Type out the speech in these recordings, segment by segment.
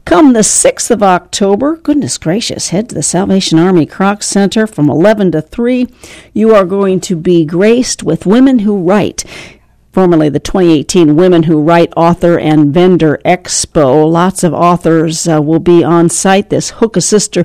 Come the 6th of October, goodness gracious, head to the Salvation Army Kroc Center from 11 to 3. You are going to be graced with Women Who Write, formerly the 2018 Women Who Write Author and Vendor Expo. Lots of authors will be on site, this Hook a Sister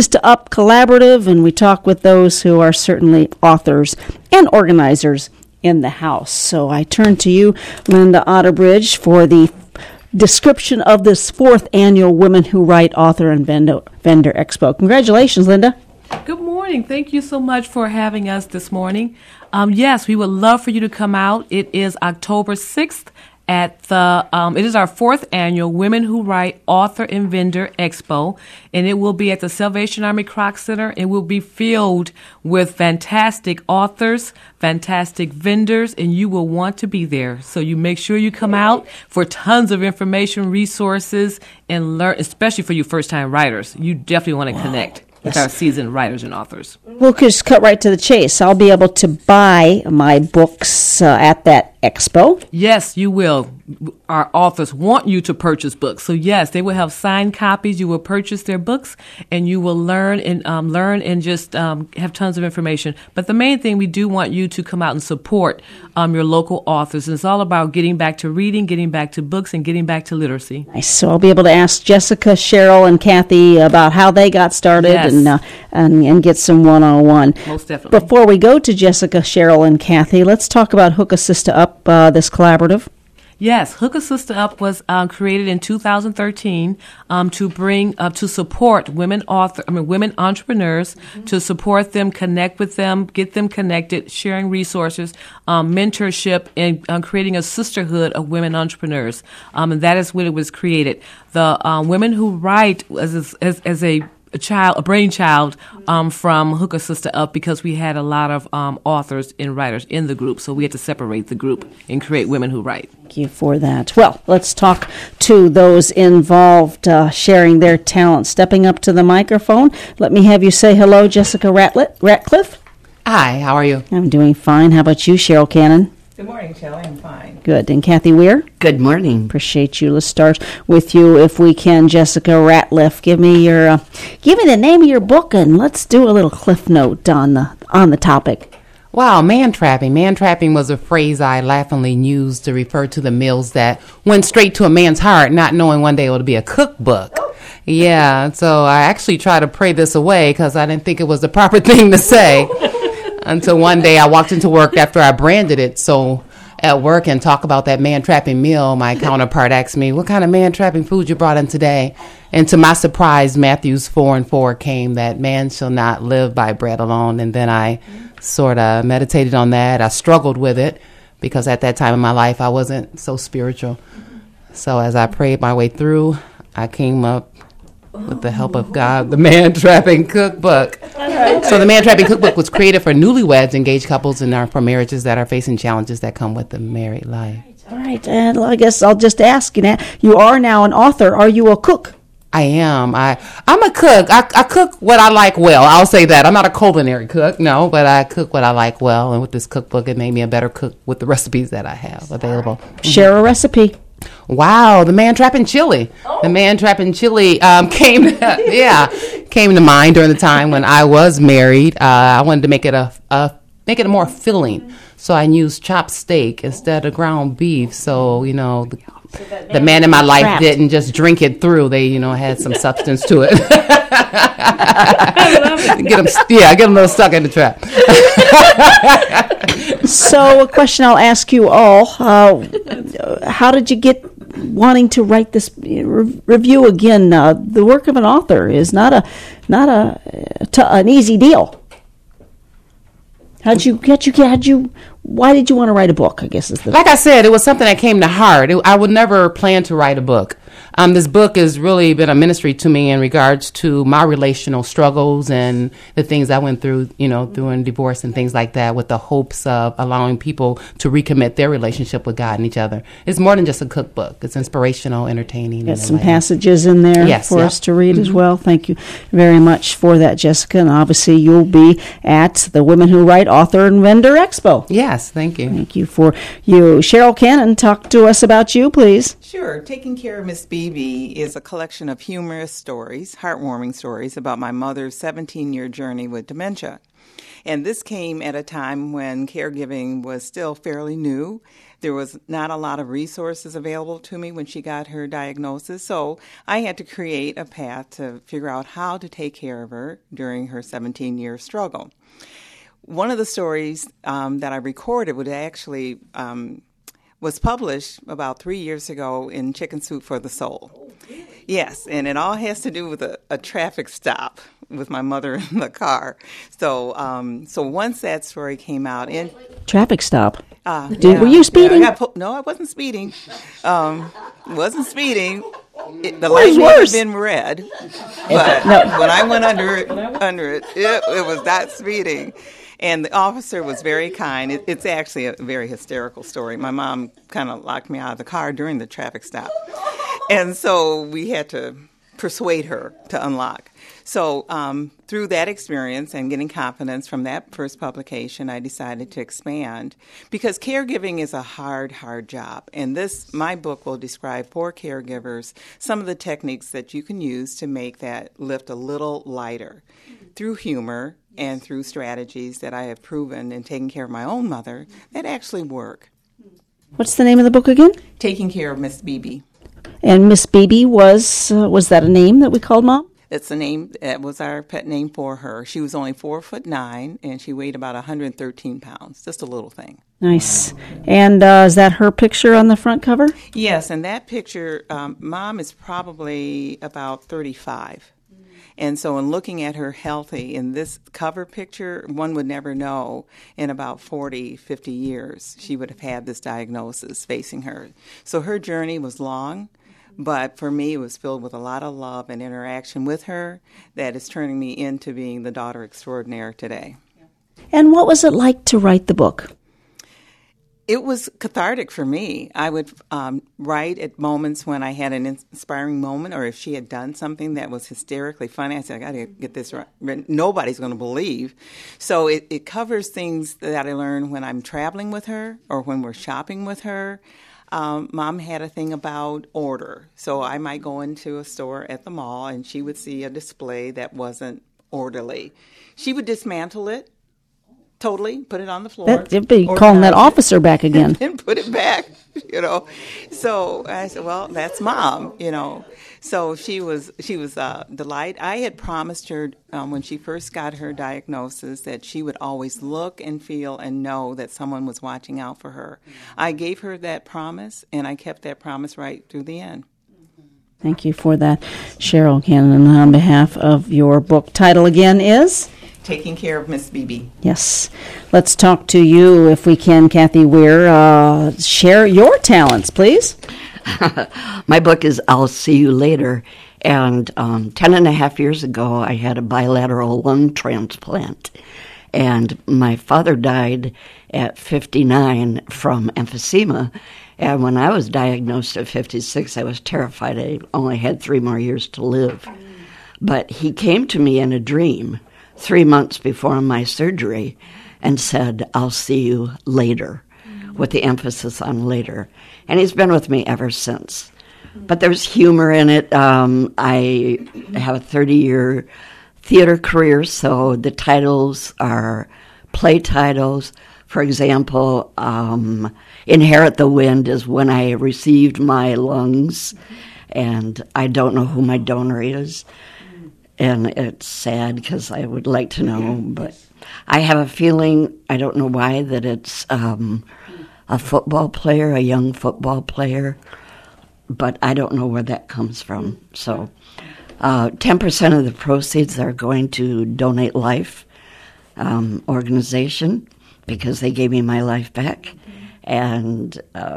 Up collaborative, and we talk with those who are certainly authors and organizers in the house. So I turn to you, Linda Otterbridge, for the description of this 4th annual Women Who Write Author and Vendor Expo. Congratulations, Linda. Good morning. Thank you so much for having us this morning. Yes, we would love for you to come out. It is October 6th at it is our 4th annual Women Who Write Author and Vendor Expo, and it will be at the Salvation Army Kroc Center. It will be filled with fantastic authors, fantastic vendors, and you will want to be there. So you make sure you come out for tons of information, resources, and learn, especially for you first-time writers. You definitely want to connect with our seasoned writers and authors. We'll just cut right to the chase. I'll be able to buy my books at that expo. Yes, you will. Our authors want you to purchase books. So yes, they will have signed copies. You will purchase their books, and you will learn and just have tons of information. But the main thing, we do want you to come out and support your local authors. And it's all about getting back to reading, getting back to books, and getting back to literacy. Nice. So I'll be able to ask Jessica, Cheryl, and Kathy about how they got started. Yes. and get some one-on-one. Most definitely. Before we go to Jessica, Cheryl, and Kathy, let's talk about Hook a Sister Up, this collaborative. Yes, Hook a Sister Up was created in 2013 to bring to support women entrepreneurs, to support them, connect with them, get them connected, sharing resources, mentorship, and creating a sisterhood of women entrepreneurs. And that is when it was created. The Women Who Write as a brainchild from Hook a Sister Up, because we had a lot of authors and writers in the group, so we had to separate the group and create Women Who Write. Thank you for that. Well, let's talk to those involved sharing their talent. Stepping up to the microphone, let me have you say hello, Jessica Ratcliffe. Hi, how are you? I'm doing fine. How about you, Cheryl Cannon? Good morning, Shelley. I'm fine. Good. And Kathy Weir? Good morning. Appreciate you. Let's start with you, if we can, Jessica Ratcliffe. Give me the name of your book, and let's do a little cliff note on the topic. Wow, man trapping. Man trapping was a phrase I laughingly used to refer to the meals that went straight to a man's heart, not knowing one day it would be a cookbook. Yeah, so I actually tried to pray this away because I didn't think it was the proper thing to say. Until one day I walked into work after I branded it. So at work and talk about that man-trapping meal, my counterpart asked me, what kind of man-trapping food you brought in today? And to my surprise, Matthews 4:4 came, that man shall not live by bread alone. And then I sort of meditated on that. I struggled with it because at that time in my life, I wasn't so spiritual. So as I prayed my way through, I came up with the help of God, the Man Trapping Cookbook. So the Man Trapping Cookbook was created for newlyweds, engaged couples, and for marriages that are facing challenges that come with the married life. All right, and I guess I'll just ask you now. You are now an author. Are you a cook? I am. I'm a cook. I cook what I like well. I'll say that. I'm not a culinary cook, no, but I cook what I like well. And with this cookbook, it made me a better cook with the recipes that I have available. Mm-hmm. Share a recipe. Wow, the man trapping chili. Oh. The man trapping chili came to mind during the time when I was married. I wanted to make it more filling, so I used chopped steak instead of ground beef. So the man in my life didn't just drink it through. They had some substance to it. Get them a little stuck in the trap. So a question I'll ask you all: how did you get wanting to write this review again? The work of an author is not an easy deal. Why did you want to write a book? I guess is like I said, it was something that came to heart. I would never plan to write a book. This book has really been a ministry to me in regards to my relational struggles and the things I went through, through divorce and things like that, with the hopes of allowing people to recommit their relationship with God and each other. It's more than just a cookbook. It's inspirational, entertaining. Got some passages in there for us to read as well. Thank you very much for that, Jessica. And obviously you'll be at the Women Who Write Author and Vendor Expo. Yes, thank you. Thank you for you. Cheryl Cannon, talk to us about you, please. Sure. Taking Care of Miss Beebe is a collection of humorous stories, heartwarming stories about my mother's 17-year journey with dementia. And this came at a time when caregiving was still fairly new. There was not a lot of resources available to me when she got her diagnosis, so I had to create a path to figure out how to take care of her during her 17-year struggle. One of the stories that I recorded would actually was published about 3 years ago in Chicken Soup for the Soul. Yes, and it all has to do with a traffic stop with my mother in the car. So once that story came out, and Traffic stop. were you speeding? No, I wasn't speeding. Wasn't speeding. The light may have been red, but when I went under it, it was not speeding. And the officer was very kind. It's actually a very hysterical story. My mom kind of locked me out of the car during the traffic stop. And so we had to persuade her to unlock. So through that experience and getting confidence from that first publication, I decided to expand because caregiving is a hard, hard job. And my book will describe for caregivers some of the techniques that you can use to make that lift a little lighter through humor and through strategies that I have proven in taking care of my own mother that actually work. What's the name of the book again? Taking Care of Miss Beebe. And Miss Beebe was that a name that we called Mom? That's the name. That was our pet name for her. She was only 4'9", and she weighed about 113 pounds. Just a little thing. Nice. And is that her picture on the front cover? Yes, and that picture, Mom is probably about 35. And so in looking at her healthy in this cover picture, one would never know in about 40, 50 years she would have had this diagnosis facing her. So her journey was long, but for me it was filled with a lot of love and interaction with her that is turning me into being the daughter extraordinaire today. And what was it like to write the book? It was cathartic for me. I would write at moments when I had an inspiring moment, or if she had done something that was hysterically funny, I said, I got to get this right. Nobody's going to believe. So it covers things that I learned when I'm traveling with her or when we're shopping with her. Mom had a thing about order. So I might go into a store at the mall and she would see a display that wasn't orderly. She would dismantle it. Totally, put it on the floor. That'd be calling that officer back again. And put it back, So I said, well, that's Mom, So she was a delight. I had promised her when she first got her diagnosis that she would always look and feel and know that someone was watching out for her. I gave her that promise, and I kept that promise right through the end. Thank you for that, Cheryl Cannon. On behalf of your book, title again is? Taking Care of Miss Beebe. Yes. Let's talk to you, if we can, Kathy Weir. Share your talents, please. My book is I'll See You Later. And 10 and a half years ago, I had a bilateral lung transplant. And my father died at 59 from emphysema. And when I was diagnosed at 56, I was terrified. I only had 3 more years to live. But he came to me in a dream 3 months before my surgery and said, I'll see you later, with the emphasis on later. And he's been with me ever since. But there's humor in it. I have a 30-year theater career, so the titles are play titles. For example, Inherit the Wind is when I received my lungs, and I don't know who my donor is. And it's sad because I would like to know, but I have a feeling, I don't know why, that it's a football player, a young football player, but I don't know where that comes from. So 10% of the proceeds are going to Donate Life organization because they gave me my life back. And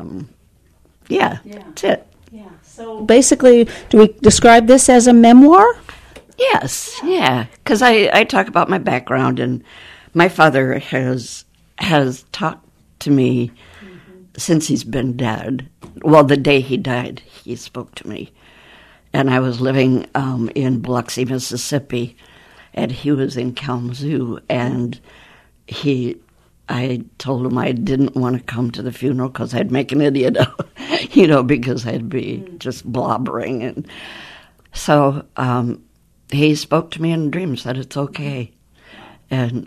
that's it. Yeah. So basically, do we describe this as a memoir? Yes, yeah, because I talk about my background, and my father has talked to me since he's been dead. Well, the day he died, he spoke to me. And I was living in Biloxi, Mississippi, and he was in Kalamazoo, and I told him I didn't want to come to the funeral because I'd make an idiot because I'd be just blobbering. And so he spoke to me in a dream, said it's okay. And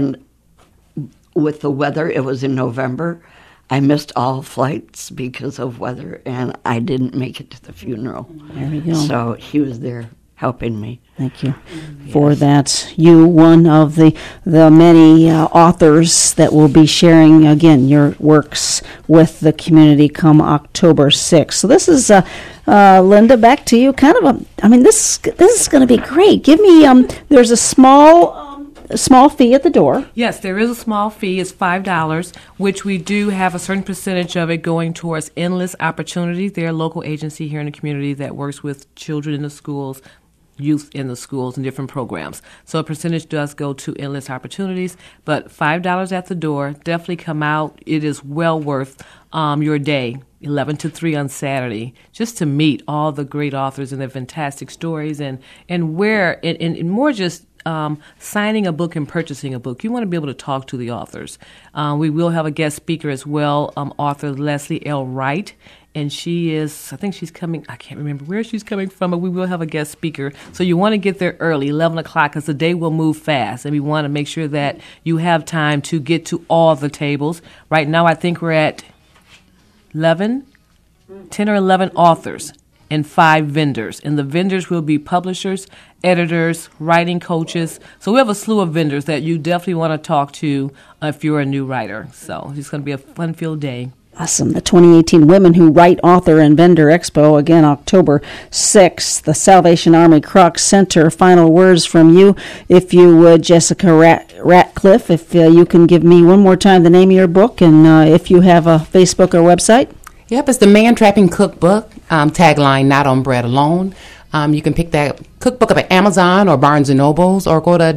with the weather, it was in November. I missed all flights because of weather, and I didn't make it to the funeral. There we go. So he was there helping me. Thank you for that. You, one of the many authors that will be sharing, again, your works with the community come October 6th. So this is, Linda, back to you. This is going to be great. Give me, there's a small fee at the door. Yes, there is a small fee. It's $5, which we do have a certain percentage of it going towards Endless Opportunities. They're a local agency here in the community that works with children in the schools, youth in the schools, and different programs. So a percentage does go to Endless Opportunities, but $5 at the door. Definitely come out. It is well worth your day, 11 to 3 on Saturday, just to meet all the great authors and their fantastic stories, and more just signing a book and purchasing a book. You want to be able to talk to the authors. We will have a guest speaker as well, author Leslie L. Wright, and I think she's coming, I can't remember where she's coming from, but we will have a guest speaker. So you want to get there early, 11 o'clock, because the day will move fast, and we want to make sure that you have time to get to all the tables. Right now, I think we're at 10 or 11 authors and 5 vendors. And the vendors will be publishers, editors, writing coaches. So we have a slew of vendors that you definitely want to talk to if you're a new writer. So it's going to be a fun-filled day. Awesome. The 2018 Women Who Write Author and Vendor Expo, again, October 6th, the Salvation Army Kroc Center. Final words from you, if you would, Jessica Ratcliffe, if you can give me one more time the name of your book, and if you have a Facebook or website. Yep, it's the Man Trapping Cookbook, tagline, not on bread alone. You can pick that cookbook up at Amazon or Barnes & Nobles, or go to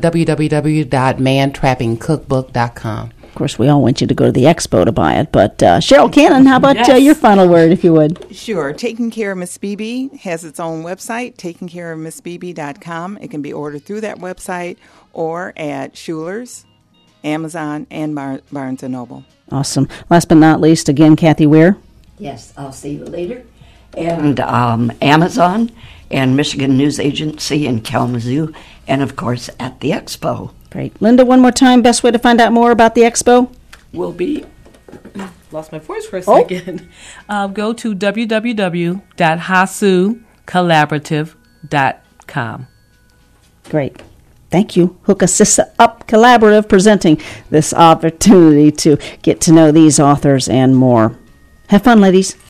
www.mantrappingcookbook.com. Of course, we all want you to go to the expo to buy it, but Cheryl Cannon, how about your final word, if you would? Sure. Taking Care of Miss BB has its own website, takingcareofmissbb.com. It can be ordered through that website or at Schuler's, Amazon, and Barnes & Noble. Awesome. Last but not least, again, Kathy Weir. Yes, I'll see you later. And Amazon and Michigan News Agency in Kalamazoo, and, of course, at the expo. Great. Linda, one more time, best way to find out more about the expo? Will be, lost my voice for a second. Go to www.hasucollaborative.com. Great. Thank you. Hook a Sissa Up Collaborative presenting this opportunity to get to know these authors and more. Have fun, ladies.